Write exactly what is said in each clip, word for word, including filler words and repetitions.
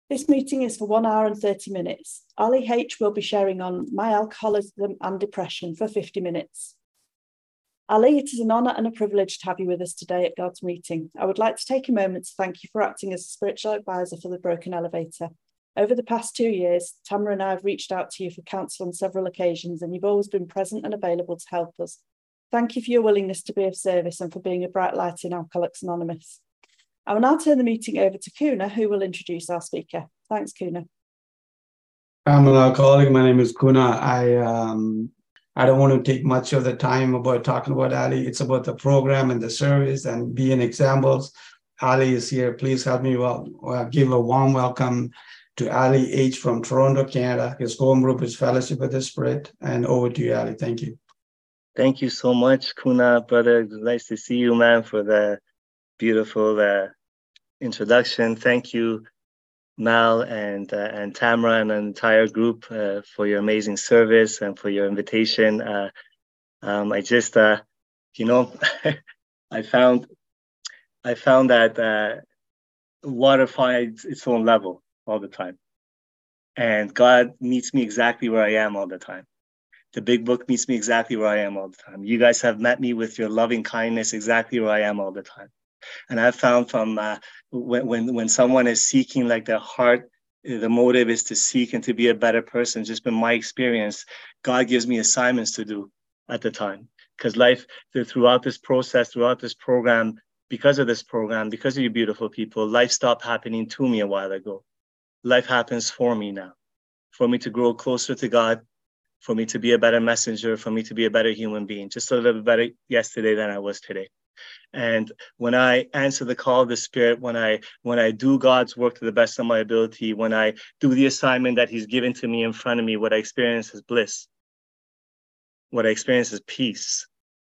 This meeting is for one hour and thirty minutes. Ali H will be sharing on my alcoholism and depression for fifty minutes. Ali, it is an honour and a privilege to have you with us today at God's meeting. I would like to take a moment to thank you for acting as a spiritual advisor for the Broken Elevator. Over the past two years, Tamara and I have reached out to you for counsel on several occasions, and you've always been present and available to help us. Thank you for your willingness to be of service and for being a bright light in Alcoholics Anonymous. I will now turn the meeting over to Kuna, who will introduce our speaker. Thanks, Kuna. I'm an alcoholic. My name is Kuna. I um, I don't want to take much of the time about talking about Ali. It's about the program and the service and being examples. Ali is here. Please help me well, well give a warm welcome to Ali H from Toronto, Canada. His home group is Fellowship of the Spirit. And over to you, Ali. Thank you. Thank you so much, Kuna, brother. Nice to see you, man, for the beautiful uh, introduction. Thank you, Mal and uh, and Tamara and an entire group uh, for your amazing service and for your invitation. Uh, um, I just, uh, you know, I found I found that uh, water finds its own level all the time, and God meets me exactly where I am all the time. The big book meets me exactly where I am all the time. You guys have met me with your loving kindness exactly where I am all the time. And I've found from uh, when, when when someone is seeking, like their heart, the motive is to seek and to be a better person. Just been my experience, God gives me assignments to do at the time. Because life, throughout this process, throughout this program, because of this program, because of you beautiful people, life stopped happening to me a while ago. Life happens for me now, for me to grow closer to God, for me to be a better messenger, for me to be a better human being, just a little bit better yesterday than I was today. And when I answer the call of the Spirit, when I when I do God's work to the best of my ability, when I do the assignment that He's given to me in front of me, what I experience is bliss. What I experience is peace.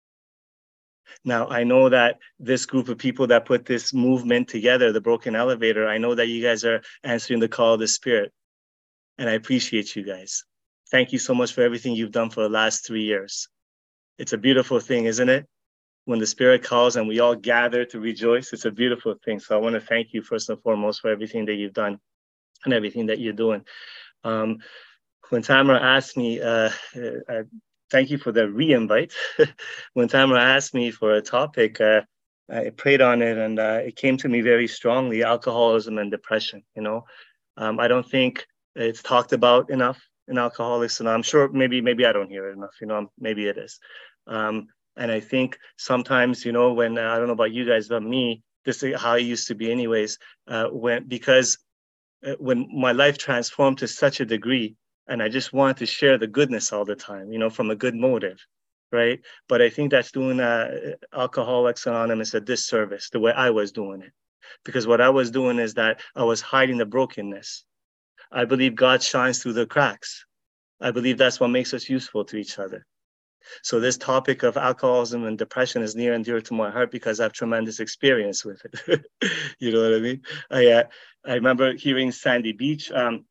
Now, I know that this group of people that put this movement together, the Broken Elevator, I know that you guys are answering the call of the Spirit. And I appreciate you guys. Thank you so much for everything you've done for the last three years. It's a beautiful thing, isn't it? When the Spirit calls and we all gather to rejoice, it's a beautiful thing. So I want to thank you first and foremost for everything that you've done and everything that you're doing. Um, when Tamara asked me, uh, uh, thank you for the re-invite. When Tamara asked me for a topic, uh, I prayed on it and uh, it came to me very strongly, alcoholism and depression. You know, um, I don't think it's talked about enough in Alcoholics, and I'm sure maybe maybe I don't hear it enough. You know, maybe it is. Um, And I think sometimes, you know, when, uh, I don't know about you guys, but me, this is how it used to be anyways, uh, when, because uh, when my life transformed to such a degree, and I just wanted to share the goodness all the time, you know, from a good motive, right? But I think that's doing uh, Alcoholics Anonymous a disservice, the way I was doing it. Because what I was doing is that I was hiding the brokenness. I believe God shines through the cracks. I believe that's what makes us useful to each other. So this topic of alcoholism and depression is near and dear to my heart because I have tremendous experience with it. You know what I mean? I uh, I remember hearing Sandy Beach. Um,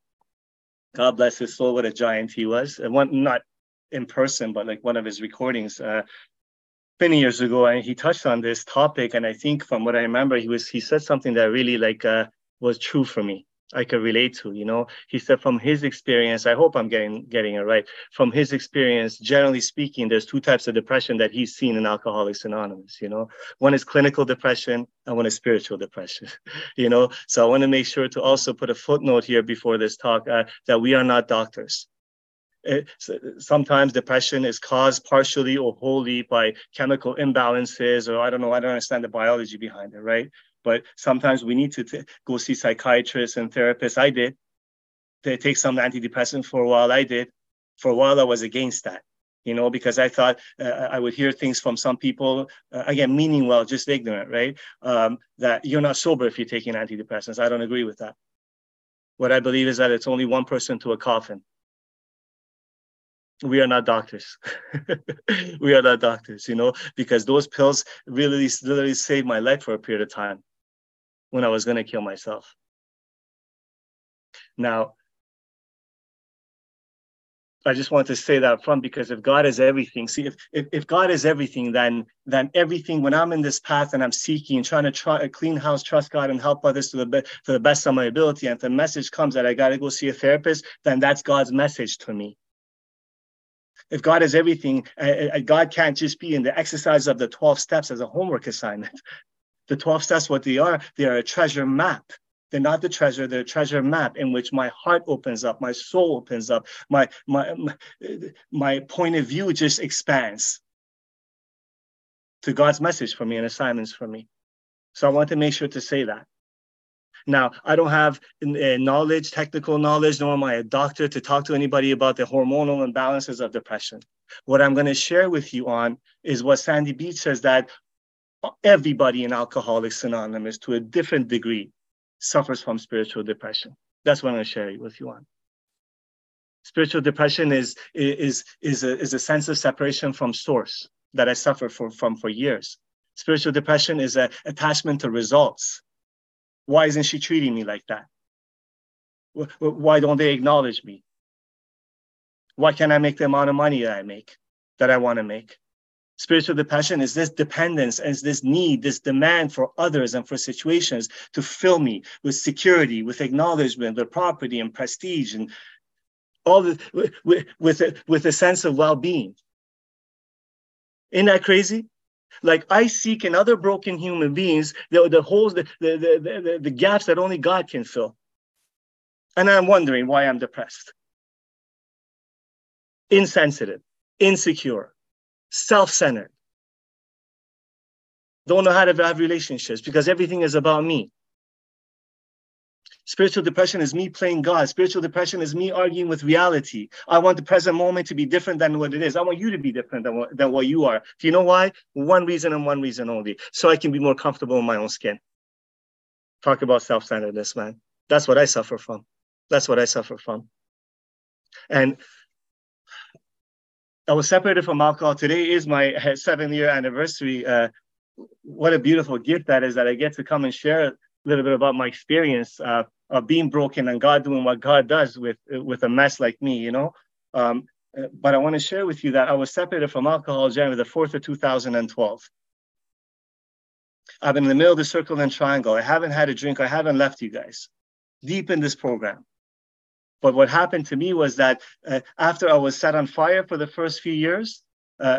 God bless his soul, what a giant he was. And one, not in person, but like one of his recordings uh, many years ago, and he touched on this topic. And I think from what I remember, he was he said something that really like uh, was true for me. I could relate to, you know, he said from his experience, I hope I'm getting getting it right. From his experience, generally speaking, there's two types of depression that he's seen in Alcoholics Anonymous, you know, one is clinical depression and one is spiritual depression, you know, so I want to make sure to also put a footnote here before this talk uh, that we are not doctors. It, sometimes depression is caused partially or wholly by chemical imbalances, or I don't know, I don't understand the biology behind it, right? But sometimes we need to t- go see psychiatrists and therapists. I did. They take some antidepressant for a while. I did. For a while, I was against that, you know, because I thought uh, I would hear things from some people, uh, again, meaning well, just ignorant, right? Um, that you're not sober if you're taking antidepressants. I don't agree with that. What I believe is that it's only one person to a coffin. We are not doctors. We are not doctors, you know, because those pills really, literally saved my life for a period of time when I was going to kill myself. Now, I just want to say that up front, because if God is everything, see, if, if, if God is everything, then, then everything, when I'm in this path and I'm seeking, trying to try a clean house, trust God and help others to the, be, to the best of my ability, and if the message comes that I got to go see a therapist, then that's God's message to me. If God is everything, uh, God can't just be in the exercise of the twelve steps as a homework assignment. The twelve steps, what they are, they are a treasure map. They're not the treasure, they're a treasure map in which my heart opens up, my soul opens up, my, my, my, my point of view just expands to God's message for me and assignments for me. So I want to make sure to say that. Now, I don't have uh, knowledge, technical knowledge, nor am I a doctor to talk to anybody about the hormonal imbalances of depression. What I'm going to share with you on is what Sandy Beach says, that everybody in Alcoholics Anonymous, to a different degree, suffers from spiritual depression. That's what I'm going to share with you on. Spiritual depression is, is, is, a, is a sense of separation from source that I suffer for, from for years. Spiritual depression is an attachment to results. Why isn't she treating me like that? Why don't they acknowledge me? Why can't I make the amount of money that I make, that I want to make? Spiritual depression is this dependence, is this need, this demand for others and for situations to fill me with security, with acknowledgement, with property and prestige, and all the, with, with, a, with a sense of well-being. Isn't that crazy? Like, I seek in other broken human beings the, the holes, the, the, the, the, the gaps that only God can fill. And I'm wondering why I'm depressed. Insensitive, insecure, self-centered. Don't know how to have relationships because everything is about me. Spiritual depression is me playing God. Spiritual depression is me arguing with reality. I want the present moment to be different than what it is. I want you to be different than what, than what you are. Do you know why? One reason and one reason only. So I can be more comfortable in my own skin. Talk about self-centeredness, man. That's what I suffer from. That's what I suffer from. And I was separated from alcohol. Today is my seven-year anniversary. Uh, what a beautiful gift that is, that I get to come and share a little bit about my experience uh, of being broken and God doing what God does with, with a mess like me, you know. Um, but I want to share with you that I was separated from alcohol January the fourth of two thousand twelve. I've been in the middle of the circle and triangle. I haven't had a drink. I haven't left you guys deep in this program. But what happened to me was that uh, after I was set on fire for the first few years, uh,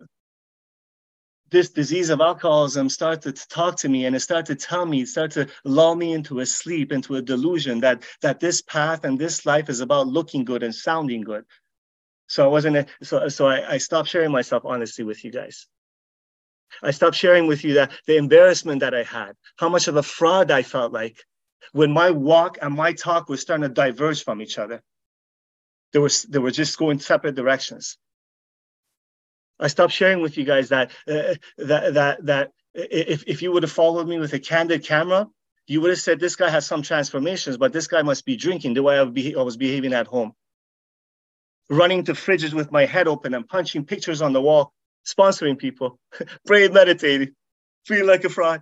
this disease of alcoholism started to talk to me, and it started to tell me, it started to lull me into a sleep, into a delusion that, that this path and this life is about looking good and sounding good. So I wasn't, a, so, so I, I stopped sharing myself honestly with you guys. I stopped sharing with you that the embarrassment that I had, how much of a fraud I felt like, when my walk and my talk was starting to diverge from each other. They were, they were just going separate directions. I stopped sharing with you guys that, uh, that, that, that if, if you would have followed me with a candid camera, you would have said, this guy has some transformations, but this guy must be drinking the way I, be, I was behaving at home. Running to fridges with my head open and punching pictures on the wall, sponsoring people, praying, meditating, feeling like a fraud.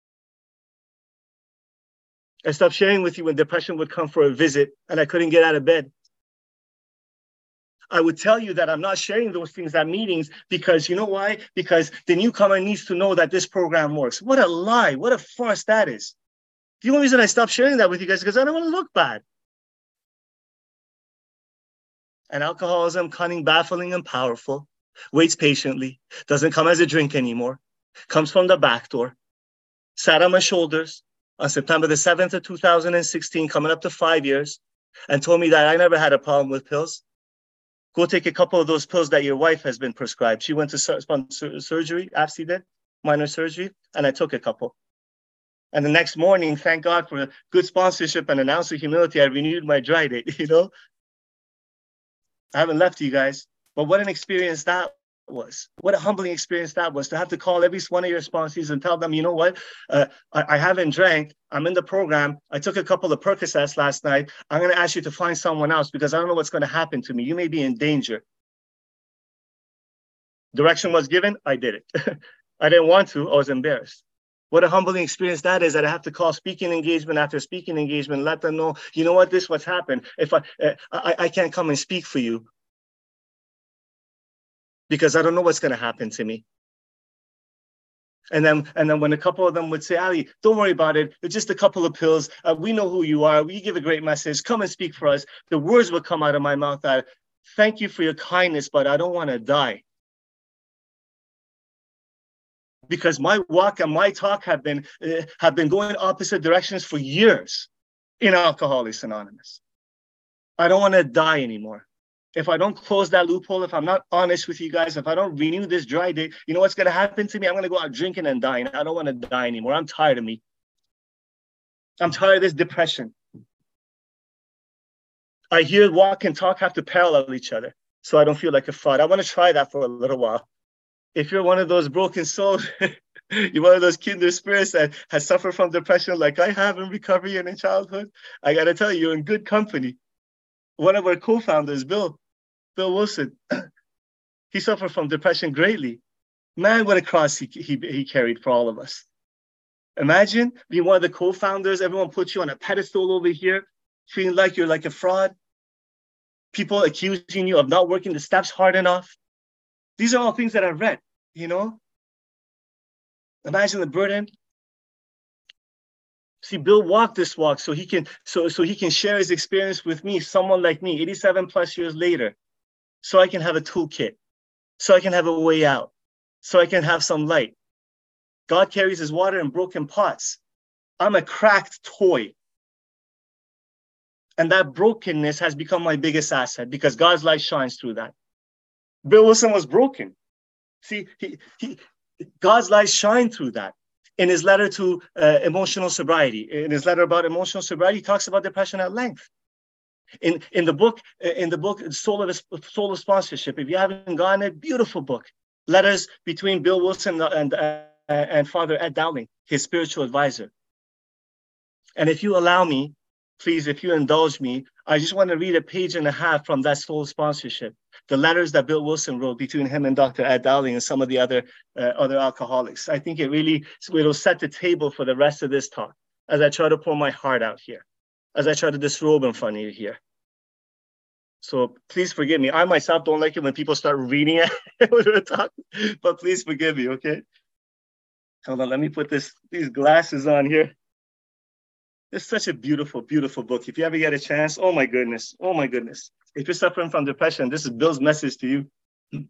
I stopped sharing with you when depression would come for a visit and I couldn't get out of bed. I would tell you that I'm not sharing those things at meetings because, you know why? Because the newcomer needs to know that this program works. What a lie. What a farce that is. The only reason I stopped sharing that with you guys is because I don't want to look bad. And alcoholism, cunning, baffling, and powerful, waits patiently, doesn't come as a drink anymore, comes from the back door, sat on my shoulders on September the seventh of two thousand sixteen, coming up to five years, and told me that I never had a problem with pills. Go take a couple of those pills that your wife has been prescribed. She went to sur sur surgery, A F C did, minor surgery, and I took a couple. And the next morning, thank God for good sponsorship and an ounce of humility, I renewed my dry date, you know? I haven't left you guys, but what an experience that was. What a humbling experience that was, to have to call every one of your sponsors and tell them, you know what, uh, I, I haven't drank, I'm in the program, I took a couple of Percocets last night, I'm going to ask you to find someone else because I don't know what's going to happen to me. You may be in danger. Direction was given, I did it. I didn't want to, I was embarrassed. What a humbling experience that is, that I have to call speaking engagement after speaking engagement, let them know, you know what, this what's happened. If I, uh, I, I can't come and speak for you, because I don't know what's going to happen to me. And then, and then when a couple of them would say, Ali, don't worry about it. It's just a couple of pills. Uh, we know who you are. We give a great message. Come and speak for us. The words would come out of my mouth that, thank you for your kindness, but I don't want to die. Because my walk and my talk have been, uh, have been going opposite directions for years in Alcoholics Anonymous. I don't want to die anymore. If I don't close that loophole, if I'm not honest with you guys, if I don't renew this dry day, you know what's going to happen to me? I'm going to go out drinking and dying. I don't want to die anymore. I'm tired of me. I'm tired of this depression. I hear walk and talk have to parallel each other so I don't feel like a fraud. I want to try that for a little while. If you're one of those broken souls, you're one of those kinder spirits that has suffered from depression like I have in recovery and in childhood, I got to tell you, you're in good company. One of our co-founders, Bill, Bill Wilson, he suffered from depression greatly. Man, what a cross he, he, he carried for all of us. Imagine being one of the co-founders. Everyone puts you on a pedestal over here, feeling like you're like a fraud. People accusing you of not working the steps hard enough. These are all things that I've read, you know? Imagine the burden. See, Bill walked this walk so he can so so he can share his experience with me, someone like me, eighty-seven plus years later, so I can have a toolkit, so I can have a way out, so I can have some light. God carries his water in broken pots. I'm a cracked toy. And that brokenness has become my biggest asset because God's light shines through that. Bill Wilson was broken. See, he, he, God's light shined through that. In his letter to uh, emotional sobriety, in his letter about emotional sobriety, he talks about depression at length. In, in the book, in the book, Soul of, Soul of Sponsorship, if you haven't gotten it, beautiful book. Letters between Bill Wilson and, uh, and Father Ed Dowling, his spiritual advisor. And if you allow me, please, if you indulge me, I just want to read a page and a half from that Soul Sponsorship. The letters that Bill Wilson wrote between him and Doctor Ed Dowling and some of the other uh, other alcoholics. I think it really will set the table for the rest of this talk as I try to pour my heart out here, as I try to disrobe in front of you here. So please forgive me. I myself don't like it when people start reading it when we're talking, but please forgive me, okay? Hold on, let me put this these glasses on here. It's such a beautiful, beautiful book. If you ever get a chance, oh my goodness, oh my goodness. If you're suffering from depression, this is Bill's message to you.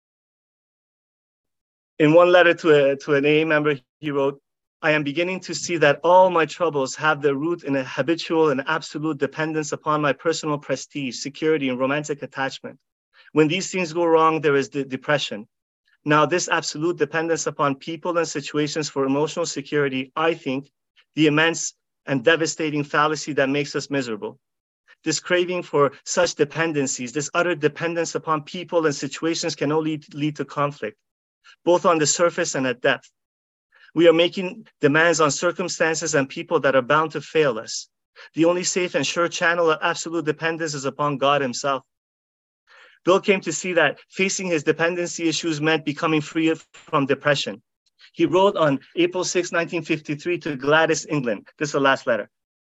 In one letter to, a, to an A A member, he wrote, I am beginning to see that all my troubles have their root in a habitual and absolute dependence upon my personal prestige, security, and romantic attachment. When these things go wrong, there is the depression. Now, this absolute dependence upon people and situations for emotional security, I think, the immense and devastating fallacy that makes us miserable. This craving for such dependencies, this utter dependence upon people and situations can only lead, lead to conflict, both on the surface and at depth. We are making demands on circumstances and people that are bound to fail us. The only safe and sure channel of absolute dependence is upon God himself. Bill came to see that facing his dependency issues meant becoming free from depression. He wrote on April sixth, nineteen fifty-three to Gladys, England. This is the last letter.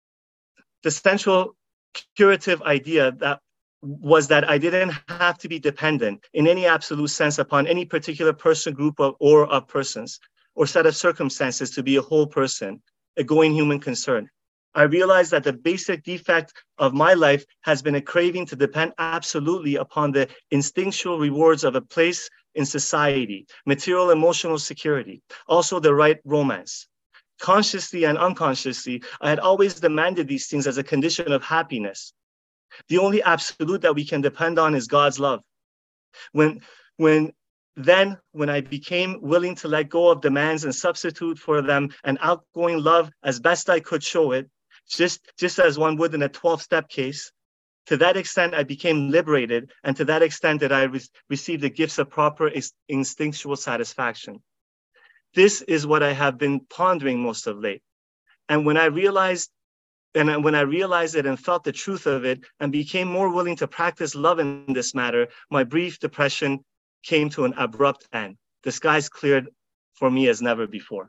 The central curative idea that was that I didn't have to be dependent in any absolute sense upon any particular person, group, of, or of persons, or set of circumstances to be a whole person, a going human concern. I realized that the basic defect of my life has been a craving to depend absolutely upon the instinctual rewards of a place in society, material emotional security, also the right romance. Consciously and unconsciously, I had always demanded these things as a condition of happiness. The only absolute that we can depend on is God's love. When, when, then, when I became willing to let go of demands and substitute for them an outgoing love as best I could show it, just, just as one would in a twelve-step case, to that extent, I became liberated, and to that extent did I re- receive the gifts of proper instinctual satisfaction. This is what I have been pondering most of late. And when I realized, and when I realized it and felt the truth of it, and became more willing to practice love in this matter, my brief depression came to an abrupt end. The skies cleared for me as never before.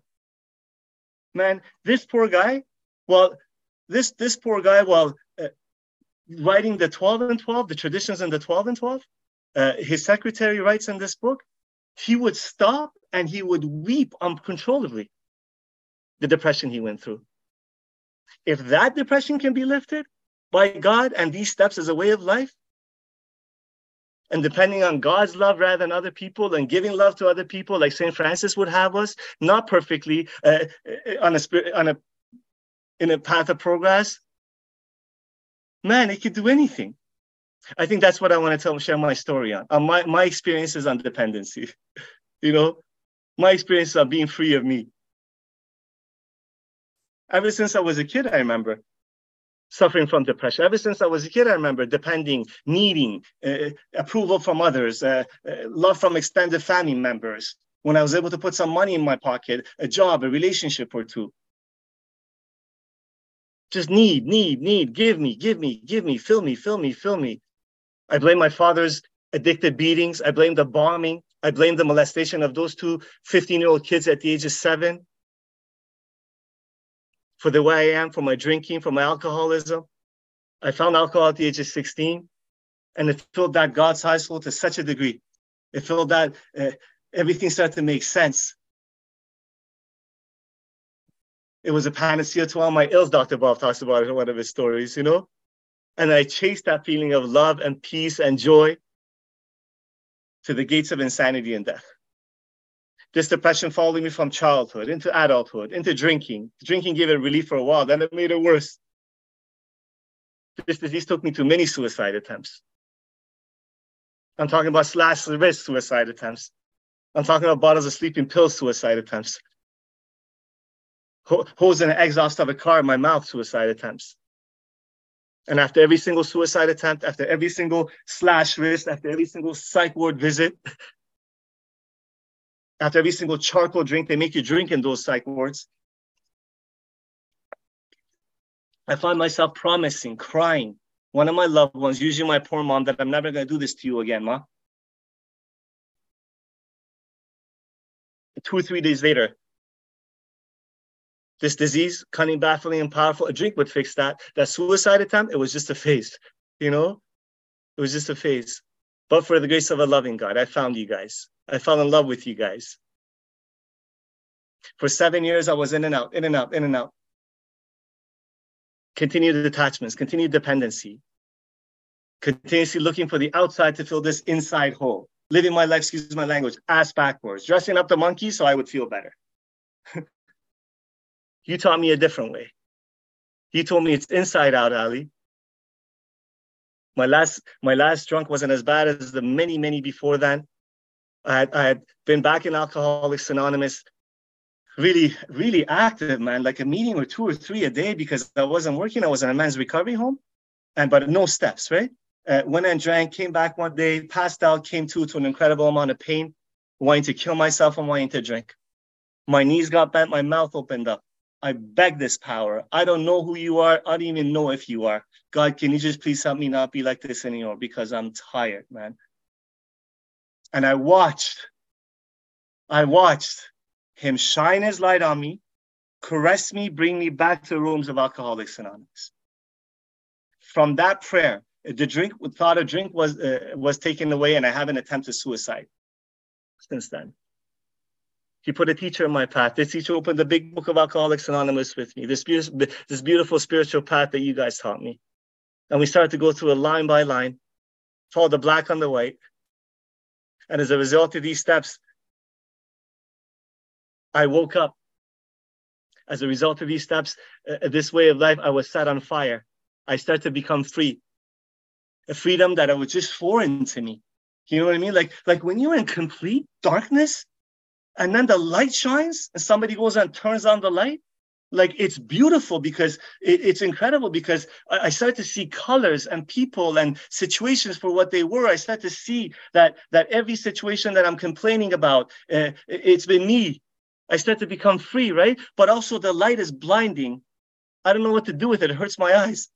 Man, this poor guy, well, this this poor guy, while uh, writing the twelve and twelve, the traditions in the twelve and twelve, Uh, his secretary writes in this book, he would stop and he would weep uncontrollably, the depression he went through. If that depression can be lifted by God and these steps as a way of life, and depending on God's love rather than other people, and giving love to other people, like Saint Francis would have us, not perfectly uh, on a spirit, on a in a path of progress, man, it could do anything. I think that's what I want to tell, share my story on, on my, my experiences on dependency. You know, my experience of being free of me. Ever since I was a kid, I remember suffering from depression. Ever since I was a kid, I remember depending, needing uh, approval from others, uh, uh, love from extended family members. When I was able to put some money in my pocket, a job, a relationship or two. Just need, need, need, give me, give me, give me, fill me, fill me, fill me. I blame my father's addicted beatings. I blame the bombing. I blame the molestation of those two fifteen-year-old kids at the age of seven. For the way I am, for my drinking, for my alcoholism. I found alcohol at the age of sixteen, and it filled that God's high school to such a degree. It filled that uh, everything started to make sense. It was a panacea to all my ills, Doctor Bob talks about it in one of his stories, you know? And I chased that feeling of love and peace and joy to the gates of insanity and death. This depression followed me from childhood into adulthood, into drinking. Drinking gave it relief for a while, then it made it worse. This disease took me to many suicide attempts. I'm talking about slash wrist suicide attempts. I'm talking about bottles of sleeping pills suicide attempts. Hose and exhaust of a car in my mouth suicide attempts. And after every single suicide attempt, after every single slash wrist, after every single psych ward visit, after every single charcoal drink they make you drink in those psych wards, I find myself promising, crying, one of my loved ones, usually my poor mom, that I'm never going to do this to you again, Ma. Two or three days later, this disease, cunning, baffling, and powerful, a drink would fix that. That suicide attempt, it was just a phase, you know? It was just a phase. But for the grace of a loving God, I found you guys. I fell in love with you guys. For seven years, I was in and out, in and out, in and out. Continued attachments, continued dependency. Continuously looking for the outside to fill this inside hole. Living my life, excuse my language, ass backwards. Dressing up the monkey so I would feel better. You taught me a different way. You told me it's inside out, Ali. My last, my last drunk wasn't as bad as the many, many before then. I had, I had been back in Alcoholics Anonymous, really, really active, man, like a meeting or two or three a day because I wasn't working. I was in a men's recovery home, and but no steps, right? Uh, went and drank, came back one day, passed out, came to to an incredible amount of pain, wanting to kill myself and wanting to drink. My knees got bent, my mouth opened up. I beg this power. I don't know who you are. I don't even know if you are. God, can you just please help me not be like this anymore because I'm tired, man. And I watched, I watched him shine his light on me, caress me, bring me back to the rooms of Alcoholics Anonymous. From that prayer, the drink, thought of drink was, uh, was taken away, and I haven't attempted suicide since then. He put a teacher in my path. This teacher opened the big book of Alcoholics Anonymous with me, this beautiful, this beautiful spiritual path that you guys taught me. And we started to go through a line by line, follow the black on the white. And as a result of these steps, I woke up. As a result of these steps, uh, this way of life, I was set on fire. I started to become free. A freedom that was just foreign to me. You know what I mean? Like, like when you're in complete darkness, and then the light shines and somebody goes and turns on the light. Like, it's beautiful because it, it's incredible because I, I start to see colors and people and situations for what they were. I start to see that, that every situation that I'm complaining about, uh, it's been me. I start to become free, right? But also the light is blinding. I don't know what to do with it. It hurts my eyes.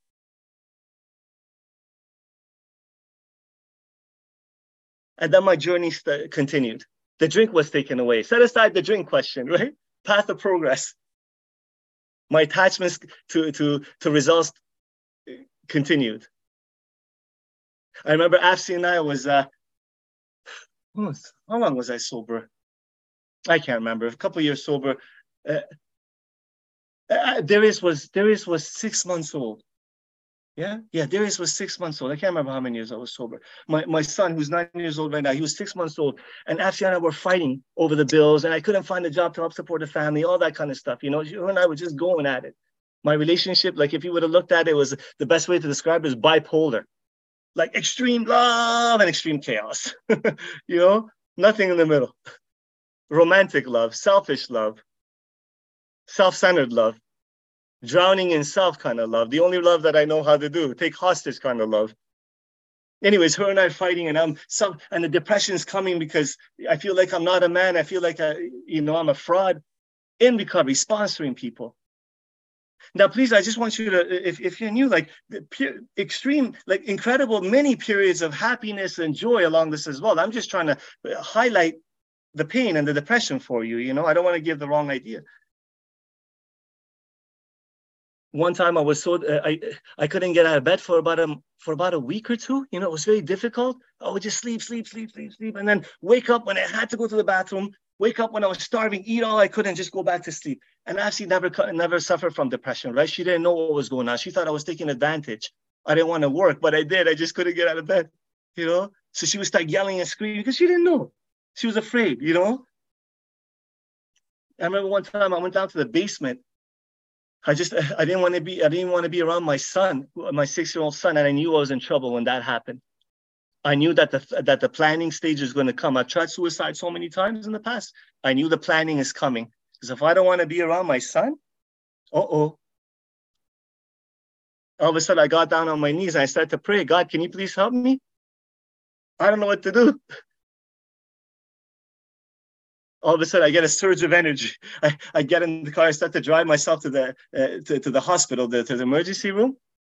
And then my journey st- continued. The drink was taken away. Set aside the drink question, right? Path of progress. My attachments to, to, to results continued. I remember Afsi and I was, uh, how long was I sober? I can't remember. A couple of years sober. Uh, uh, Darius was Darius was six months old. Yeah, yeah. Darius was six months old. I can't remember how many years I was sober. My my son, who's nine years old right now, he was six months old, and Afsha and I were fighting over the bills, and I couldn't find a job to help support the family, all that kind of stuff. You know, her and I were just going at it. My relationship, like if you would have looked at it, was the best way to describe it is bipolar, like extreme love and extreme chaos. You know, nothing in the middle. Romantic love, selfish love, self-centered love, drowning in self kind of love. The only love that I know how to do, take hostage kind of love. Anyways, her and I are fighting, and I'm some, and the depression is coming because I feel like I'm not a man. I feel like I, you know, I'm a fraud in recovery, sponsoring people. Now, please, I just want you to, if, if you're new, like the pure, extreme, like incredible many periods of happiness and joy along this as well. I'm just trying to highlight the pain and the depression for you. You know, I don't want to give the wrong idea. One time I was so, uh, I I couldn't get out of bed for about a, for about a week or two. You know, it was very difficult. I would just sleep, sleep, sleep, sleep, sleep, and then wake up when I had to go to the bathroom, wake up when I was starving, eat all I could, and just go back to sleep. And actually never, never suffered from depression, right? She didn't know what was going on. She thought I was taking advantage. I didn't want to work, but I did. I just couldn't get out of bed, you know? So she would start yelling and screaming because she didn't know. She was afraid, you know? I remember one time I went down to the basement. I just, I didn't want to be, I didn't want to be around my son, my six-year-old son, and I knew I was in trouble when that happened. I knew that the that the planning stage is going to come. I've tried suicide so many times in the past. I knew the planning is coming. Because if I don't want to be around my son, uh-oh. All of a sudden, I got down on my knees and I started to pray, God, can you please help me? I don't know what to do. All of a sudden, I get a surge of energy. I, I get in the car, I start to drive myself to the uh, to, to the hospital, the, to the emergency room.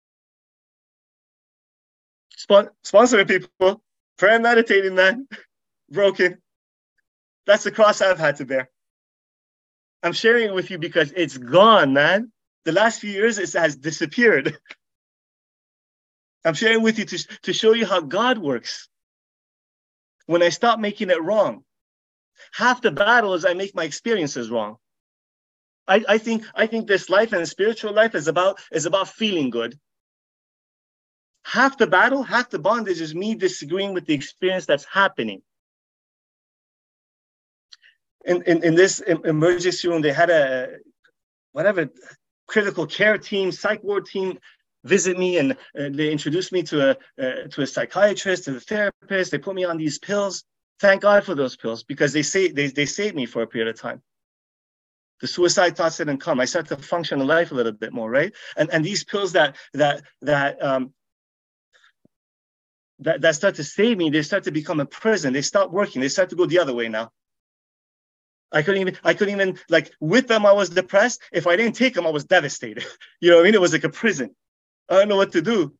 Spon- sponsoring people, prayer and meditating, man. Broken. That's the cross I've had to bear. I'm sharing it with you because it's gone, man. The last few years, it has disappeared. I'm sharing with you to, to show you how God works. When I stop making it wrong, half the battle is I make my experiences wrong. I, I think I think this life and spiritual life is about is about feeling good. Half the battle, half the bondage is me disagreeing with the experience that's happening. In, in, in this emergency room, they had a, whatever, critical care team, psych ward team visit me, and uh, they introduced me to a, uh, to a psychiatrist, to the therapist. They put me on these pills. Thank God for those pills, because they, say, they, they saved me for a period of time. The suicide thoughts didn't come. I started to function in life a little bit more, right? And, and these pills that, that, that, um, that, that start to save me, they start to become a prison. They stop working. They start to go the other way now. I couldn't even, I couldn't even, like, with them, I was depressed. If I didn't take them, I was devastated. You know what I mean? It was like a prison. I don't know what to do.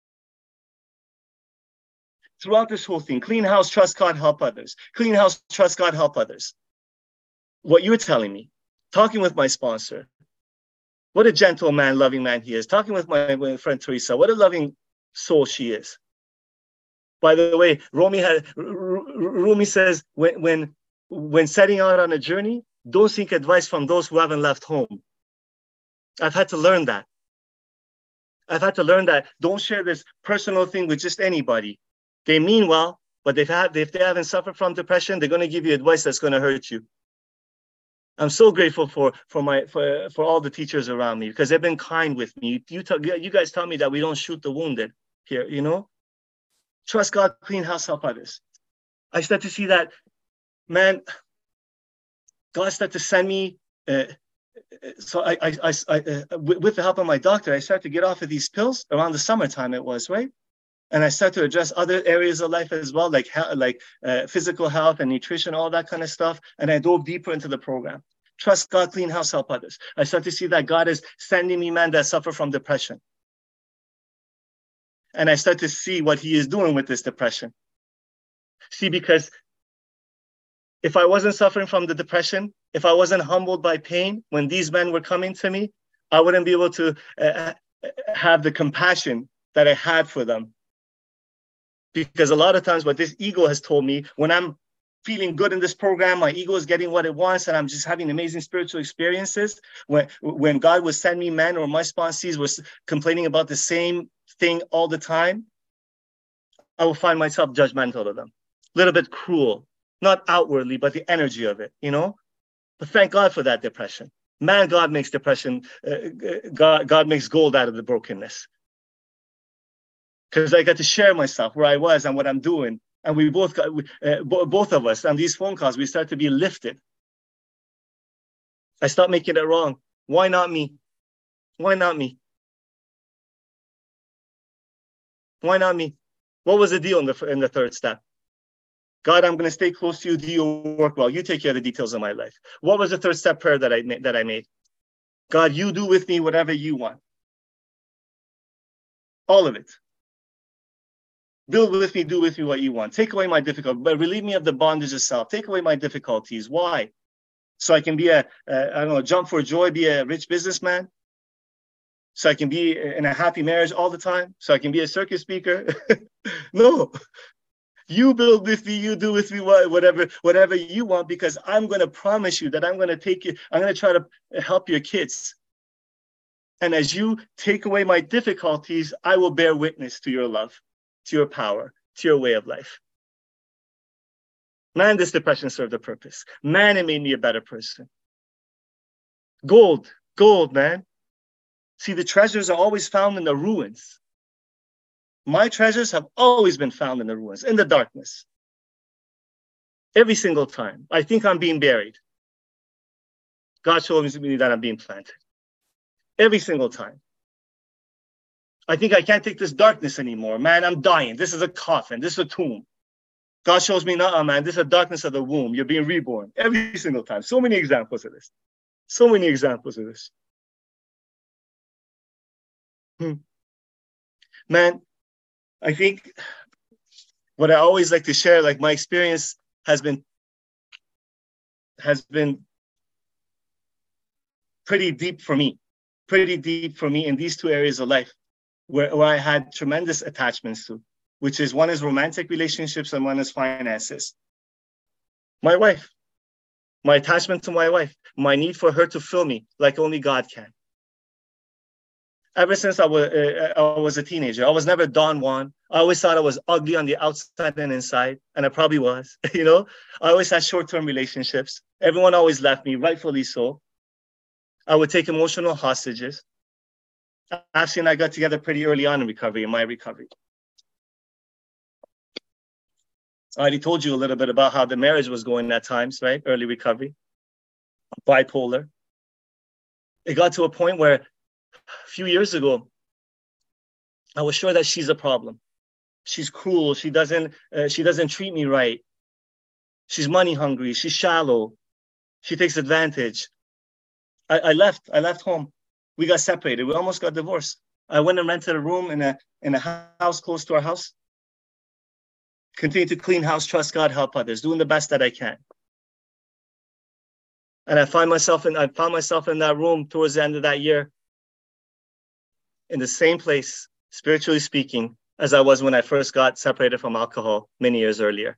Throughout this whole thing, clean house, trust God, help others. Clean house, trust God, help others. What you're telling me, talking with my sponsor, what a gentle man, loving man he is. Talking with my, my friend Teresa, what a loving soul she is. By the way, Rumi, had, Rumi says, when, when, when setting out on a journey, don't seek advice from those who haven't left home. I've had to learn that. I've had to learn that don't share this personal thing with just anybody. They mean well, but they've had, if they haven't suffered from depression, they're going to give you advice that's going to hurt you. I'm so grateful for for my for, for all the teachers around me, because they've been kind with me. You you, you guys tell me that we don't shoot the wounded here, you know? Trust God, clean house, help others. I start to see that, man, God started to send me, uh, so I, I, I, I uh, with the help of my doctor, I started to get off of these pills around the summertime it was, right? And I started to address other areas of life as well, like like uh, physical health and nutrition, all that kind of stuff. And I dove deeper into the program. Trust God, clean house, help others. I started to see that God is sending me men that suffer from depression. And I start to see what he is doing with this depression. See, because if I wasn't suffering from the depression, if I wasn't humbled by pain, when these men were coming to me, I wouldn't be able to uh, have the compassion that I had for them. Because a lot of times what this ego has told me, when I'm feeling good in this program. My ego is getting what it wants, and I'm just having amazing spiritual experiences. When, when God would send me men, or my sponsees was complaining about the same thing all the time, I will find myself judgmental of them, a little bit cruel, not outwardly, but the energy of it, you know? But thank God for that depression. Man, God makes depression, uh, God, God makes gold out of the brokenness. Because I got to share myself, where I was and what I'm doing. And we both got, uh, both of us, on these phone calls, we start to be lifted. I stopped making it wrong. Why not me? Why not me? Why not me? What was the deal in the, in the third step? God, I'm going to stay close to you. Do your work well. You take care of the details of my life. What was the third step prayer that I made? That I made? God, you do with me whatever you want. All of it. Build with me, do with me what you want. Take away my difficulty, but relieve me of the bondage of self. Take away my difficulties. Why? So I can be a, a, I don't know, jump for joy, be a rich businessman. So I can be in a happy marriage all the time. So I can be a circus speaker. No. You build with me, you do with me whatever, whatever you want, because I'm going to promise you that I'm going to take you, I'm going to try to help your kids. And as you take away my difficulties, I will bear witness to your love, to your power, to your way of life. Man, this depression served a purpose. Man, it made me a better person. Gold, gold, man. See, the treasures are always found in the ruins. My treasures have always been found in the ruins, in the darkness. Every single time. I think I'm being buried. God shows me that I'm being planted. Every single time. I think I can't take this darkness anymore. Man, I'm dying. This is a coffin. This is a tomb. God shows me, nah, man, this is the darkness of the womb. You're being reborn. Every single time. So many examples of this. So many examples of this. Hmm. Man, I think what I always like to share, like my experience has been, has been pretty deep for me, pretty deep for me in these two areas of life where, where I had tremendous attachments to, which is one is romantic relationships and one is finances. My wife, my attachment to my wife, my need for her to fill me like only God can. Ever since I was, uh, I was a teenager, I was never Don Juan. I always thought I was ugly on the outside and inside, and I probably was, you know? I always had short-term relationships. Everyone always left me, rightfully so. I would take emotional hostages. Ashley and I got together pretty early on in recovery, in my recovery. I already told you a little bit about how the marriage was going at times, right? Early recovery, bipolar. It got to a point where a few years ago, I was sure that she's a problem. She's cruel. She doesn't, uh, she doesn't treat me right. She's money hungry. She's shallow. She takes advantage. I, I left. I left home. We got separated. We almost got divorced. I went and rented a room in a in a house close to our house. Continue to clean house, trust God, help others, doing the best that I can. And I find myself in I found myself in that room towards the end of that year, in the same place, spiritually speaking, as I was when I first got separated from alcohol many years earlier.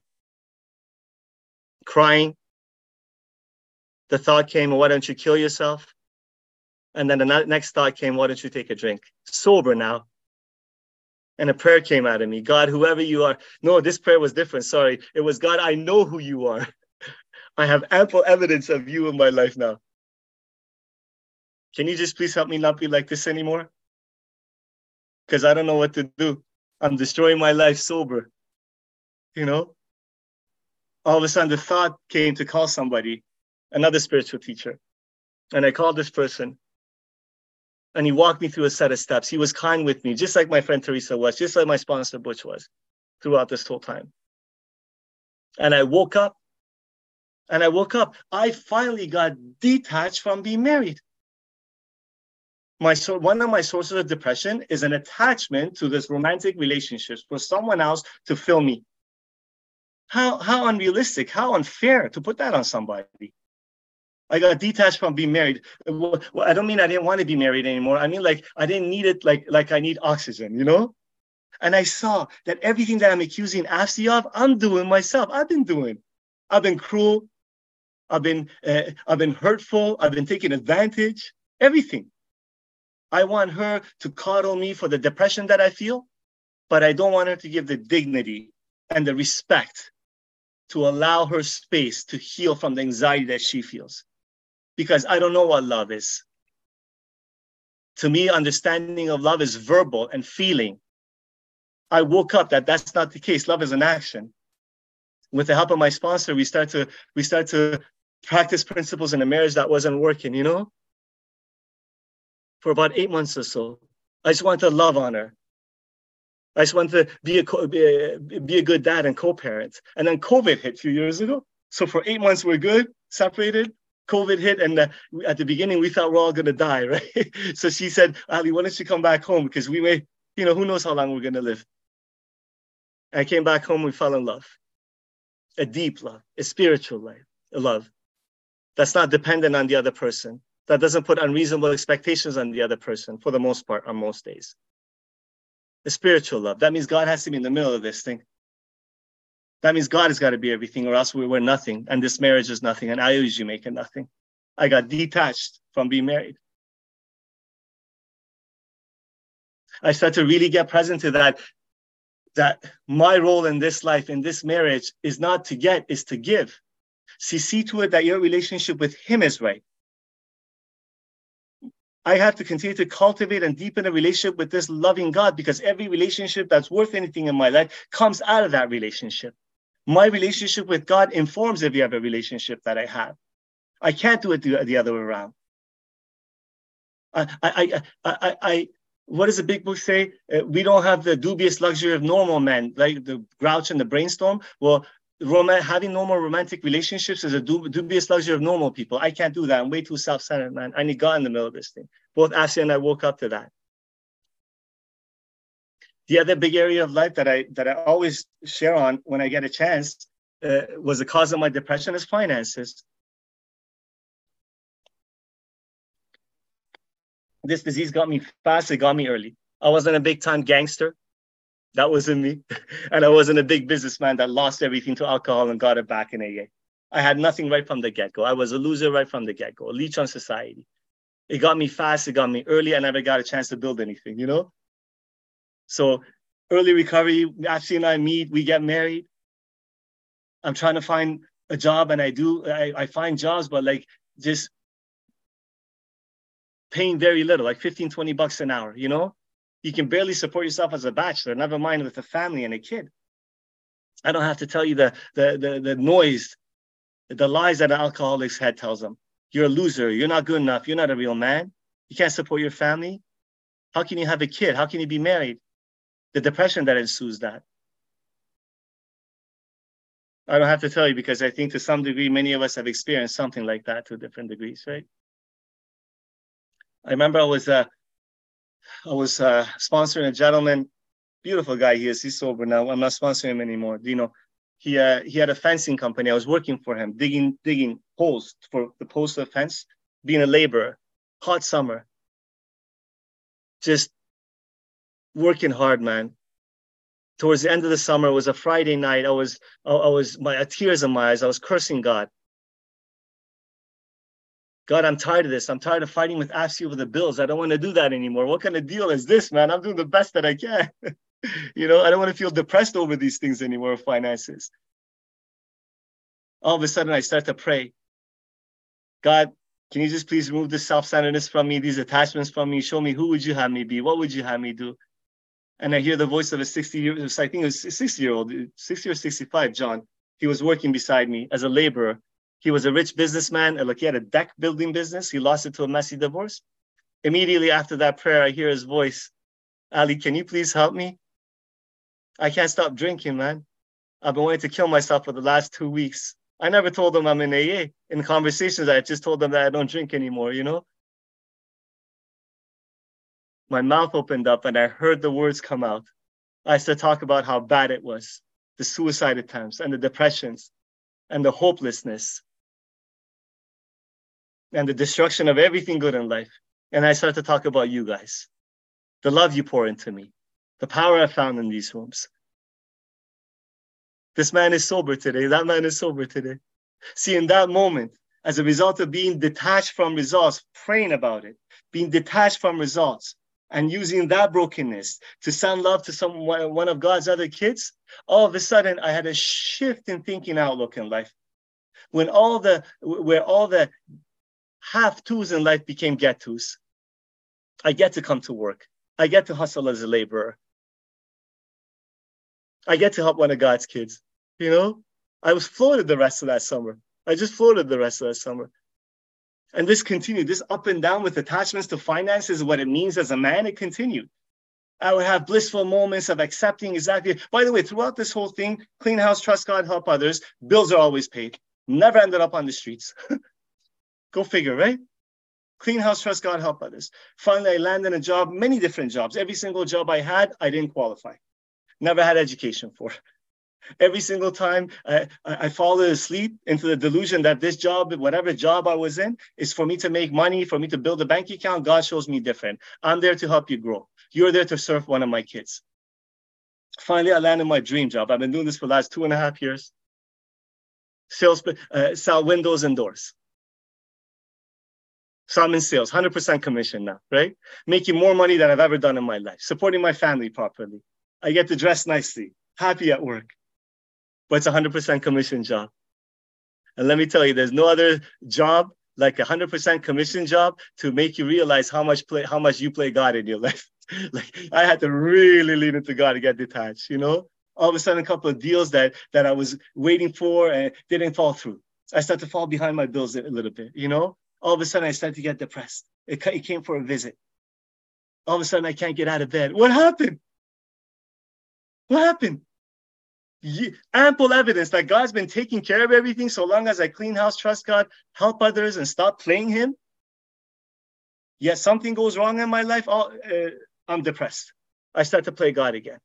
Crying. The thought came, why don't you kill yourself? And then the next thought came, why don't you take a drink? Sober now. And a prayer came out of me. God, whoever you are. No, this prayer was different. Sorry. It was, God, I know who you are. I have ample evidence of you in my life now. Can you just please help me not be like this anymore? Because I don't know what to do. I'm destroying my life sober. You know? All of a sudden, the thought came to call somebody, another spiritual teacher. And I called this person. And he walked me through a set of steps. He was kind with me, just like my friend Teresa was, just like my sponsor Butch was throughout this whole time. And I woke up. And I woke up. I finally got detached from being married. My so one of my sources of depression is an attachment to this romantic relationships for someone else to fill me. How, how unrealistic, how unfair to put that on somebody. I got detached from being married. Well, I don't mean I didn't want to be married anymore. I mean, like, I didn't need it like, like I need oxygen, you know? And I saw that everything that I'm accusing Ashley of, I'm doing myself. I've been doing. I've been cruel. I've been, uh, I've been hurtful. I've been taken advantage. Everything. I want her to coddle me for the depression that I feel, but I don't want her to give the dignity and the respect to allow her space to heal from the anxiety that she feels. Because I don't know what love is. To me, understanding of love is verbal and feeling. I woke up that that's not the case. Love is an action. With the help of my sponsor, we start to we start to practice principles in a marriage that wasn't working, you know? For about eight months or so, I just wanted to love on her. I just wanted to be a, co- be a, be a good dad and co-parent. And then COVID hit a few years ago. So for eight months, we're good, separated. COVID hit, and uh, at the beginning, we thought we're all going to die, right? So she said, Ali, why don't you come back home? Because we may, you know, who knows how long we're going to live. And I came back home, we fell in love. A deep love, a spiritual life, a love that's not dependent on the other person, that doesn't put unreasonable expectations on the other person, for the most part, on most days. A spiritual love. That means God has to be in the middle of this thing. That means God has got to be everything, or else we were nothing. And this marriage is nothing. And I usually make it nothing. I got detached from being married. I started to really get present to that, that my role in this life, in this marriage, is not to get, is to give. See, see to it that your relationship with him is right. I have to continue to cultivate and deepen a relationship with this loving God, because every relationship that's worth anything in my life comes out of that relationship. My relationship with God informs every other relationship that I have. I can't do it the, the other way around. I, I, I, I, I, what does the big book say? Uh, we don't have the dubious luxury of normal men, like the Grouch and the Brainstorm. Well, rom- having normal romantic relationships is a dub- dubious luxury of normal people. I can't do that. I'm way too self-centered, man. I need God in the middle of this thing. Both Asya and I woke up to that. The other big area of life that I that I always share on when I get a chance uh, was the cause of my depression is finances. This disease got me fast. It got me early. I wasn't a big time gangster. That wasn't me. And I wasn't a big businessman that lost everything to alcohol and got it back in A A. I had nothing right from the get-go. I was a loser right from the get-go, a leech on society. It got me fast. It got me early. I never got a chance to build anything, you know? So early recovery, Ashley and I meet, we get married. I'm trying to find a job, and I do, I, I find jobs, but like just paying very little, like fifteen, twenty bucks an hour, you know? You can barely support yourself as a bachelor, never mind with a family and a kid. I don't have to tell you the, the, the, the noise, the lies that an alcoholic's head tells them. You're a loser. You're not good enough. You're not a real man. You can't support your family. How can you have a kid? How can you be married? The depression that ensues that. I don't have to tell you, because I think to some degree, many of us have experienced something like that to different degrees, right? I remember I was uh, I was uh, sponsoring a gentleman, beautiful guy he is. He's sober now. I'm not sponsoring him anymore. You know, he uh, he had a fencing company. I was working for him, digging digging holes for the post of fence, being a laborer, hot summer, just working hard, man. Towards the end of the summer, it was a Friday night. I was, I, I was, my tears in my eyes. I was cursing God. God, I'm tired of this. I'm tired of fighting with Ashley over the bills. I don't want to do that anymore. What kind of deal is this, man? I'm doing the best that I can. You know, I don't want to feel depressed over these things anymore, finances. All of a sudden, I start to pray. God, can you just please remove this self-centeredness from me, these attachments from me? Show me, who would you have me be? What would you have me do? And I hear the voice of a sixty-year-old, I think it was a sixty-year-old, sixty or sixty-five, John. He was working beside me as a laborer. He was a rich businessman. Like he had a deck building business. He lost it to a messy divorce. Immediately after that prayer, I hear his voice. Ali, can you please help me? I can't stop drinking, man. I've been wanting to kill myself for the last two weeks. I never told them I'm in A A. In conversations, I just told them that I don't drink anymore, you know? My mouth opened up and I heard the words come out. I started to talk about how bad it was, the suicide attempts and the depressions and the hopelessness and the destruction of everything good in life. And I started to talk about you guys, the love you pour into me, the power I found in these rooms. This man is sober today. That man is sober today. See, in that moment, as a result of being detached from results, praying about it, being detached from results, and using that brokenness to send love to some one of God's other kids, all of a sudden I had a shift in thinking outlook in life. When all the where all the have tos in life became get tos. I get to come to work. I get to hustle as a laborer. I get to help one of God's kids. You know, I was floated the rest of that summer. I just floated the rest of that summer. And this continued, this up and down with attachments to finances, what it means as a man, it continued. I would have blissful moments of accepting exactly. By the way, throughout this whole thing, clean house, trust God, help others, bills are always paid. Never ended up on the streets. Go figure, right? Clean house, trust God, help others. Finally, I landed a job, many different jobs. Every single job I had, I didn't qualify. Never had education for. Every single time I, I fall asleep into the delusion that this job, whatever job I was in, is for me to make money, for me to build a bank account. God shows me different. I'm there to help you grow. You're there to serve one of my kids. Finally, I landed my dream job. I've been doing this for the last two and a half years. Sales, uh, sell windows and doors. So I'm in sales, one hundred percent commission now, right? Making more money than I've ever done in my life. Supporting my family properly. I get to dress nicely. Happy at work. But it's a one hundred percent commission job. And let me tell you, there's no other job like a one hundred percent commission job to make you realize how much play, how much you play God in your life. Like I had to really lean into God to get detached, you know? All of a sudden, a couple of deals that, that I was waiting for and didn't fall through. I started to fall behind my bills a little bit, you know? All of a sudden, I started to get depressed. It, it came for a visit. All of a sudden, I can't get out of bed. What happened? What happened? Ample evidence that God's been taking care of everything so long as I clean house, trust God, help others, and stop playing him. Yet something goes wrong in my life, I'll, uh, I'm depressed. I start to play God again.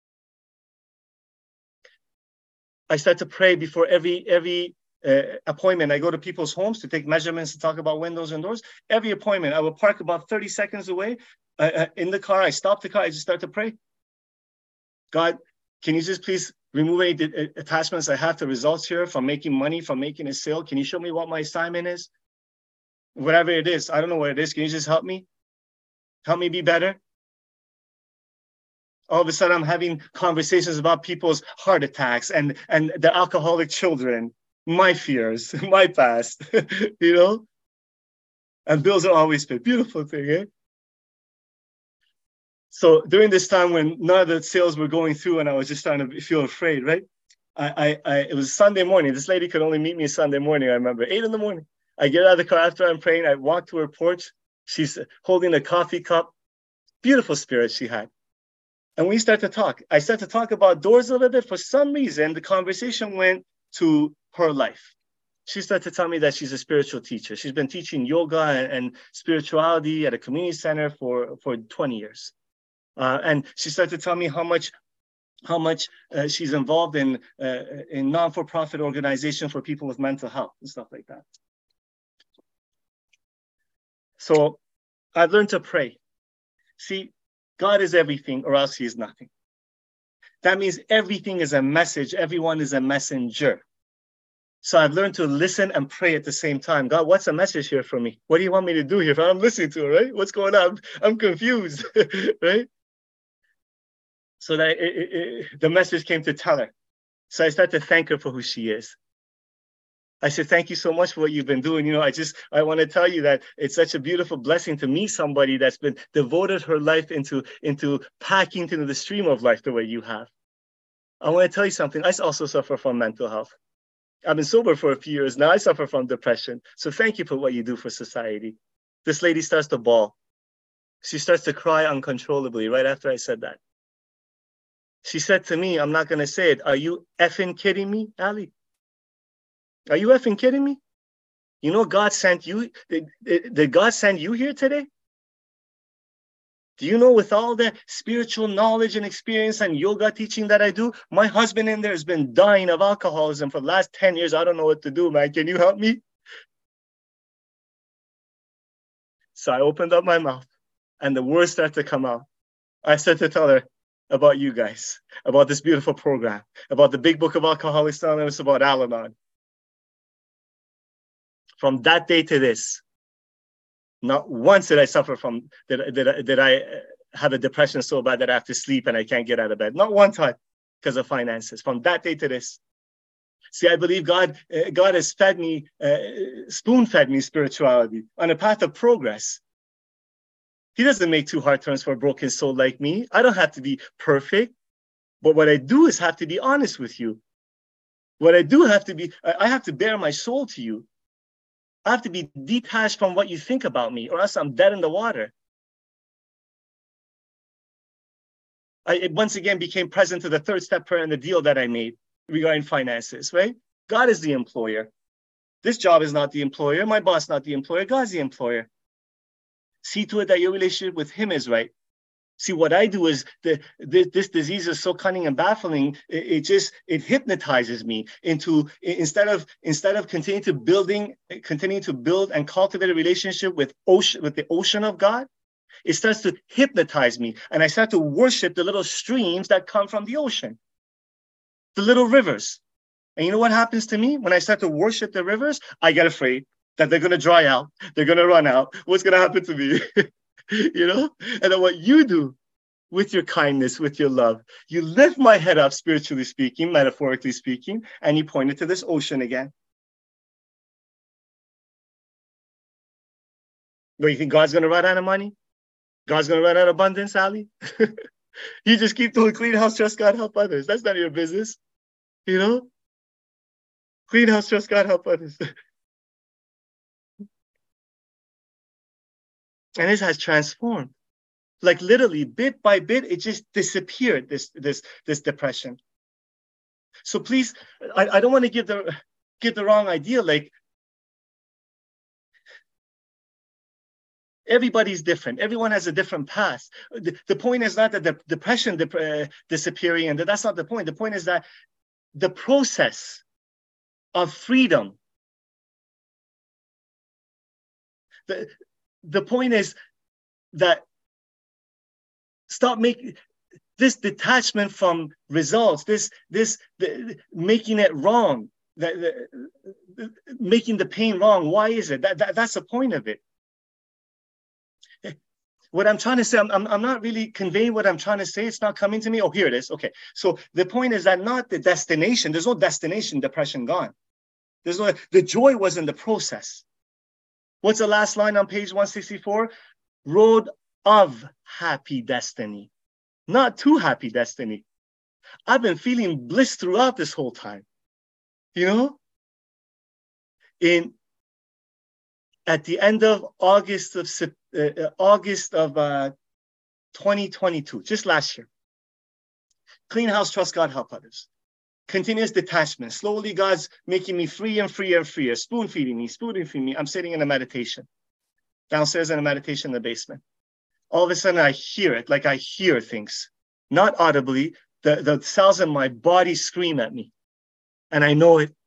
I start to pray before every every uh, appointment. I go to people's homes to take measurements to talk about windows and doors. Every appointment, I will park about thirty seconds away uh, uh, in the car. I stop the car. I just start to pray. God, can you just please remove any attachments I have to results here from making money, from making a sale? Can you show me what my assignment is? Whatever it is, I don't know what it is. Can you just help me? Help me be better? All of a sudden, I'm having conversations about people's heart attacks and, and the alcoholic children, my fears, my past, you know? And bills are always paid. Beautiful thing, eh? So during this time when none of the sales were going through and I was just starting to feel afraid, right? I, I, I it was Sunday morning. This lady could only meet me Sunday morning, I remember, eight in the morning. I get out of the car after I'm praying. I walk to her porch. She's holding a coffee cup. Beautiful spirit she had. And we start to talk. I start to talk about doors a little bit. For some reason, the conversation went to her life. She started to tell me that she's a spiritual teacher. She's been teaching yoga and, and spirituality at a community center for, for twenty years. Uh, and she started to tell me how much, how much uh, she's involved in uh, in non-for-profit organization for people with mental health and stuff like that. So I've learned to pray. See, God is everything or else he is nothing. That means everything is a message. Everyone is a messenger. So I've learned to listen and pray at the same time. God, what's a message here for me? What do you want me to do here? I'm listening to it, right? What's going on? I'm confused, right? So that it, it, it, the message came to tell her. So I started to thank her for who she is. I said, thank you so much for what you've been doing. You know, I just, I want to tell you that it's such a beautiful blessing to meet somebody that's been devoted her life into, into packing into the stream of life the way you have. I want to tell you something. I also suffer from mental health. I've been sober for a few years now. I suffer from depression. So thank you for what you do for society. This lady starts to bawl. She starts to cry uncontrollably right after I said that. She said to me, I'm not going to say it. Are you effing kidding me, Ali? Are you effing kidding me? You know God sent you? Did, did God send you here today? Do you know with all the spiritual knowledge and experience and yoga teaching that I do, my husband in there has been dying of alcoholism for the last ten years. I don't know what to do, man. Can you help me? So I opened up my mouth and the words started to come out. I started to tell her, about you guys, about this beautiful program, about the Big Book of Alcoholics Anonymous, about Al-Anon. From that day to this, not once did I suffer from, did, did, did I have a depression so bad that I have to sleep and I can't get out of bed. Not one time because of finances. From that day to this. See, I believe God, uh, God has fed me, uh, spoon-fed me spirituality on a path of progress. He doesn't make two hard turns for a broken soul like me. I don't have to be perfect. But what I do is have to be honest with you. What I do have to be, I have to bare my soul to you. I have to be detached from what you think about me, or else I'm dead in the water. I it once again became present to the third step prayer in the deal that I made regarding finances, right? God is the employer. This job is not the employer. My boss not the employer. God's the employer. See to it that your relationship with him is right. See, what I do is the, the this disease is so cunning and baffling. It, it just it hypnotizes me into instead of instead of continuing to building, continuing to build and cultivate a relationship with ocean with the ocean of God. It starts to hypnotize me, and I start to worship the little streams that come from the ocean, the little rivers. And you know what happens to me when I start to worship the rivers? I get afraid that they're going to dry out, they're going to run out. What's going to happen to me? You know, and then what you do with your kindness, with your love, you lift my head up, spiritually speaking, metaphorically speaking, and you point it to this ocean again. But you think God's going to run out of money? God's going to run out of abundance, Ali? You just keep doing clean house, trust God, help others. That's none of your business. You know? Clean house, trust God, help others. And this has transformed. Like literally, bit by bit, it just disappeared, this, this, this depression. So please, I, I don't want to give the, give the wrong idea. Like, everybody's different. Everyone has a different path. The, the point is not that the depression dep uh, disappearing, and that's not the point. The point is that the process of freedom, the, the point is that stop making this detachment from results, this, this the, making it wrong, the, the, making the pain wrong. Why is it? That, that, that's the point of it. What I'm trying to say, I'm, I'm, I'm not really conveying what I'm trying to say. It's not coming to me. Oh, here it is. Okay. So the point is that not the destination. There's no destination, depression gone. There's no, the joy was in the process. What's the last line on page one sixty-four? Road of happy destiny, not too happy destiny. I've been feeling bliss throughout this whole time. You know, in at the end of August of uh, August of uh, twenty twenty-two, just last year. Clean house, trust God, help others. Continuous detachment. Slowly, God's making me free and freer and freer. Spoon feeding me, spoon feeding me. I'm sitting in a meditation. Downstairs in a meditation in the basement. All of a sudden, I hear it, like I hear things. Not audibly. The, the cells in my body scream at me. And I know it.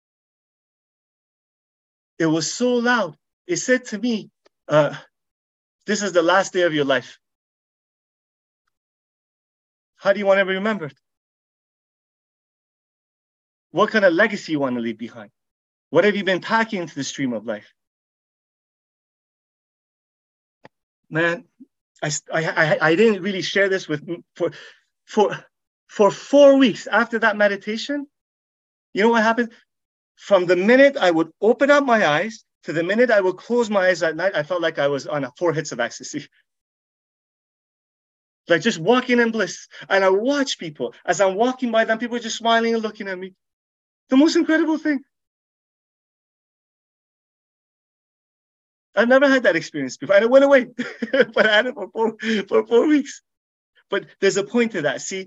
It was so loud. It said to me, uh, this is the last day of your life. How do you want to be remembered? What kind of legacy you want to leave behind? What have you been packing into the stream of life? Man, I, I, I didn't really share this with for, for, for four weeks after that meditation. You know what happened? From the minute I would open up my eyes to the minute I would close my eyes at night, I felt like I was on a four hits of ecstasy. Like just walking in bliss. And I watch people. As I'm walking by them, people are just smiling and looking at me. The most incredible thing. I've never had that experience before. And it went away. But I had it for four, for four weeks. But there's a point to that. See,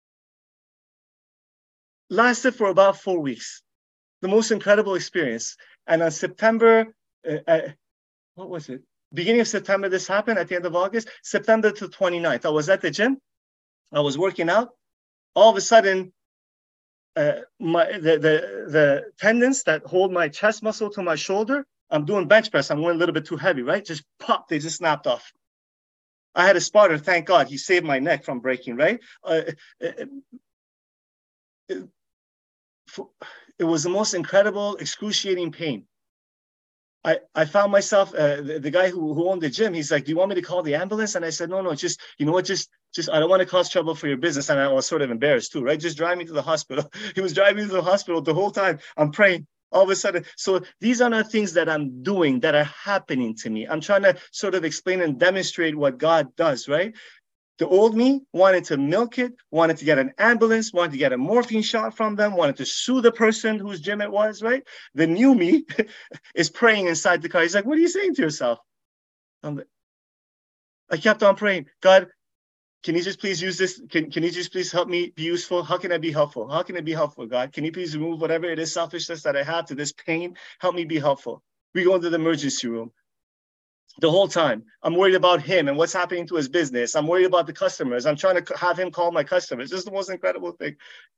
lasted for about four weeks. The most incredible experience. And on September, uh, uh, what was it? Beginning of September, this happened at the end of August, September to twenty-ninth. I was at the gym. I was working out. All of a sudden, uh, my the, the, the tendons that hold my chest muscle to my shoulder, I'm doing bench press. I'm going a little bit too heavy, right? Just pop, they just snapped off. I had a spotter, thank God, he saved my neck from breaking, right? Uh, it, it, it was the most incredible, excruciating pain. I, I found myself, uh, the, the guy who, who owned the gym, he's like, do you want me to call the ambulance? And I said, no, no, just, you know what, just, just, I don't want to cause trouble for your business. And I was sort of embarrassed too, right? Just drive me to the hospital. He was driving me to the hospital the whole time. I'm praying all of a sudden. So these are not things that I'm doing that are happening to me. I'm trying to sort of explain and demonstrate what God does, right? The old me wanted to milk it, wanted to get an ambulance, wanted to get a morphine shot from them, wanted to sue the person whose gym it was, right? The new me is praying inside the car. He's like, what are you saying to yourself? I'm like, I kept on praying. God, can you just please use this? Can, can you just please help me be useful? How can I be helpful? How can I be helpful, God? Can you please remove whatever it is, selfishness that I have to this pain? Help me be helpful. We go into the emergency room. The whole time, I'm worried about him and what's happening to his business. I'm worried about the customers. I'm trying to have him call my customers. This is the most incredible thing.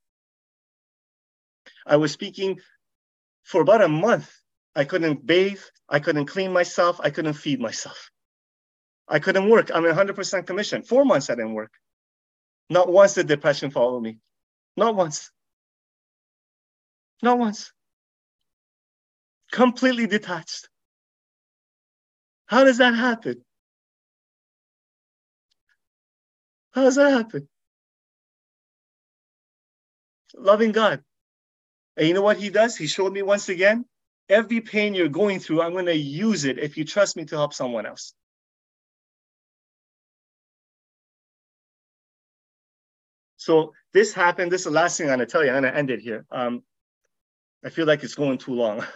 I was speaking for about a month. I couldn't bathe. I couldn't clean myself. I couldn't feed myself. I couldn't work. I'm one hundred percent commission. Four months I didn't work. Not once did depression follow me. Not once. Not once. Completely detached. How does that happen? How does that happen? Loving God. And you know what he does? He showed me once again, every pain you're going through, I'm going to use it if you trust me to help someone else. So this happened. This is the last thing I'm going to tell you. I'm going to end it here. Um, I feel like it's going too long.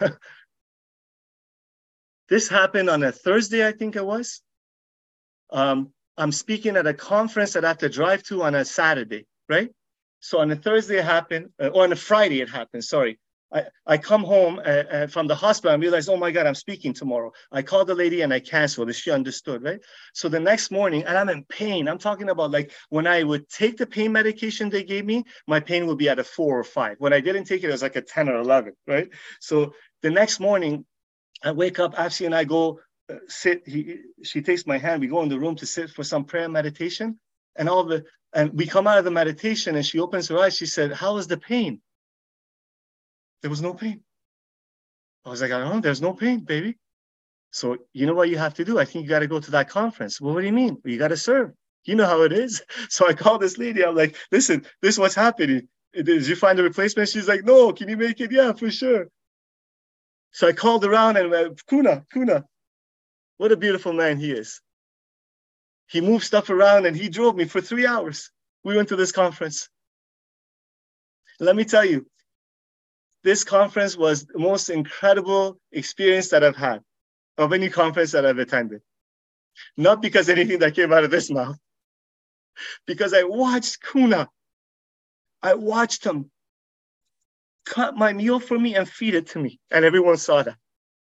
This happened on a Thursday, I think it was. Um, I'm speaking at a conference that I have to drive to on a Saturday, right? So on a Thursday it happened, uh, or on a Friday it happened, sorry. I, I come home uh, uh, from the hospital and realize, oh my God, I'm speaking tomorrow. I called the lady and I canceled it. She understood, right? So the next morning, and I'm in pain. I'm talking about like when I would take the pain medication they gave me, my pain would be at a four or five. When I didn't take it, it was like a ten or eleven, right? So the next morning, I wake up, Afsi and I go uh, sit. He, she takes my hand. We go in the room to sit for some prayer meditation. And all the and we come out of the meditation and she opens her eyes. She said, how was the pain? There was no pain. I was like, I don't know. There's no pain, baby. So you know what you have to do? I think you got to go to that conference. Well, what do you mean? Well, you got to serve. You know how it is. So I called this lady. I'm like, listen, this is what's happening. Did you find a replacement? She's like, no. Can you make it? Yeah, for sure. So I called around and went, Kuna, Kuna, what a beautiful man he is. He moved stuff around and he drove me for three hours. We went to this conference. Let me tell you, this conference was the most incredible experience that I've had of any conference that I've attended. Not because anything that came out of this mouth, because I watched Kuna. I watched him cut my meal for me and feed it to me. And everyone saw that.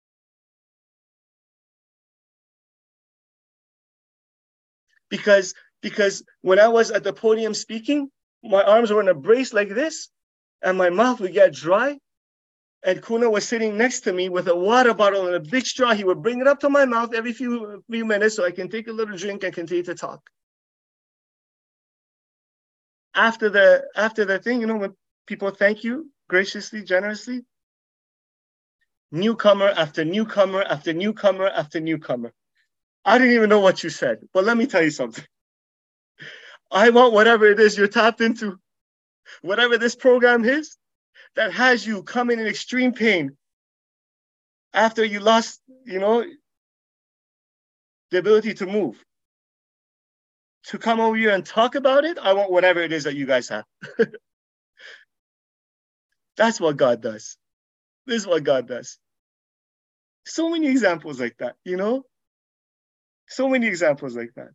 Because, because when I was at the podium speaking, my arms were in a brace like this, and my mouth would get dry. And Kuna was sitting next to me with a water bottle and a big straw. He would bring it up to my mouth every few, few minutes so I can take a little drink and continue to talk. After the, after the thing, you know, when people thank you graciously, generously, newcomer after newcomer after newcomer after newcomer. I didn't even know what you said, but let me tell you something. I want whatever it is you're tapped into, whatever this program is, that has you come in in extreme pain after you lost, you know, the ability to move. To come over here and talk about it, I want whatever it is that you guys have. That's what God does. This is what God does. So many examples like that, you know? So many examples like that.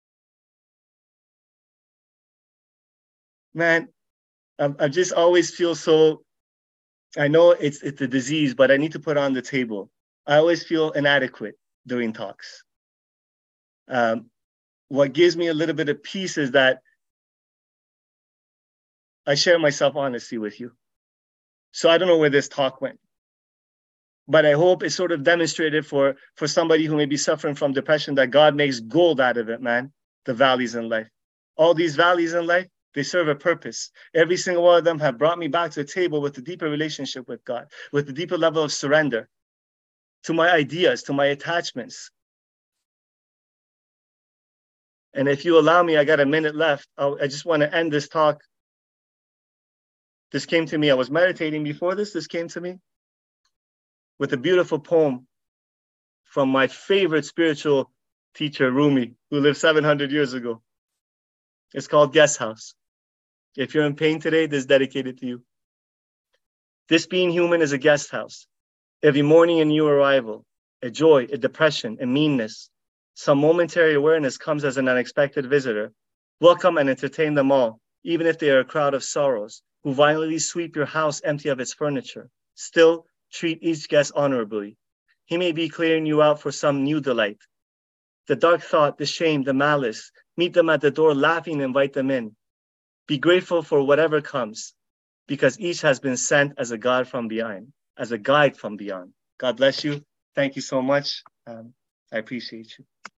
Man, I, I just always feel so, I know it's, it's a disease, but I need to put it on the table. I always feel inadequate during talks. Um, what gives me a little bit of peace is that I share myself honestly with you. So I don't know where this talk went, but I hope it's sort of demonstrated for, for somebody who may be suffering from depression that God makes gold out of it, man. the valleys in life. All these valleys in life, they serve a purpose. Every single one of them have brought me back to a table with a deeper relationship with God, with a deeper level of surrender to my ideas, to my attachments. And if you allow me, I got a minute left. I'll, I just want to end this talk. This came to me. I was meditating before this. This came to me with a beautiful poem from my favorite spiritual teacher, Rumi, who lived seven hundred years ago. It's called Guest House. If you're in pain today, this is dedicated to you. This being human is a guest house. Every morning a new arrival, a joy, a depression, a meanness. Some momentary awareness comes as an unexpected visitor. Welcome and entertain them all, even if they are a crowd of sorrows, who violently sweep your house empty of its furniture. Still, treat each guest honorably. He may be clearing you out for some new delight. The dark thought, the shame, the malice, meet them at the door laughing and invite them in. Be grateful for whatever comes, because each has been sent as a God from beyond, as a guide from beyond. God bless you. Thank you so much. Um, I appreciate you.